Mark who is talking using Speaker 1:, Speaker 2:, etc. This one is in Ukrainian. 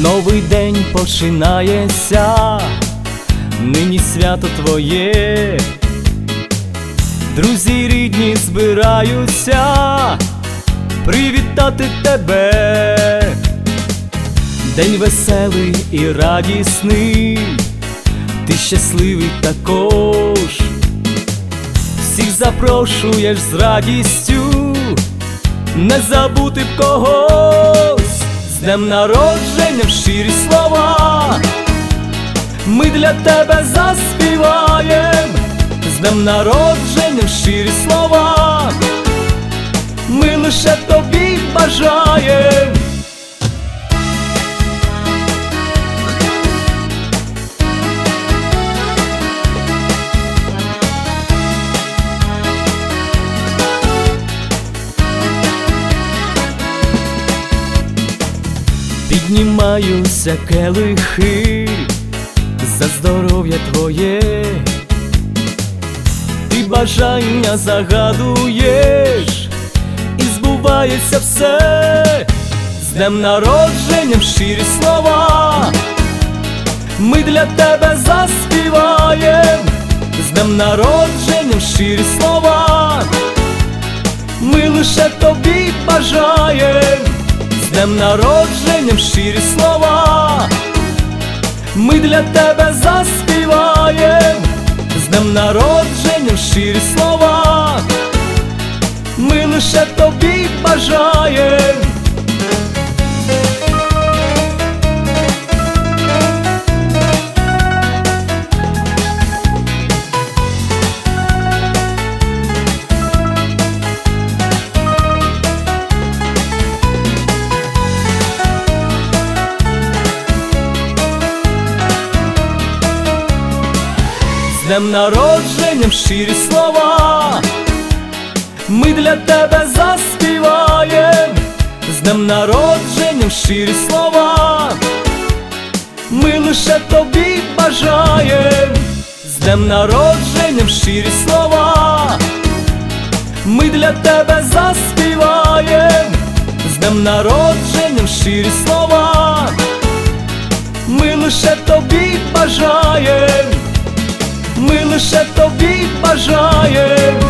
Speaker 1: Новий день починається, нині свято твоє. Друзі рідні збираються привітати тебе. День веселий і радісний, ти щасливий також. Всіх запрошуєш з радістю, не забути б когось. З днем народження в щирі слова ми для тебе заспіваєм. З днем народження в щирі слова ми лише тобі бажаєм. Піднімаються келихи за здоров'я твоє, ти бажання загадуєш і збувається все. З днем народження в щирі слова ми для тебе заспіваєм. З днем народження в щирі слова ми лише тобі бажаєм. З днем народження в щирі слова ми для тебе заспіваєм. З днем народження в щирі слова ми лише тобі бажаєм. З днем народження в щирі слова ми для тебе заспіваєм. З днем народження в щирі слова ми лише тобі бажаєм. З днем народження в щирі слова ми для тебе заспіваєм. З днем народження в щирі слова ми лише тобі бажаєм. Ми лише тобі бажаєм.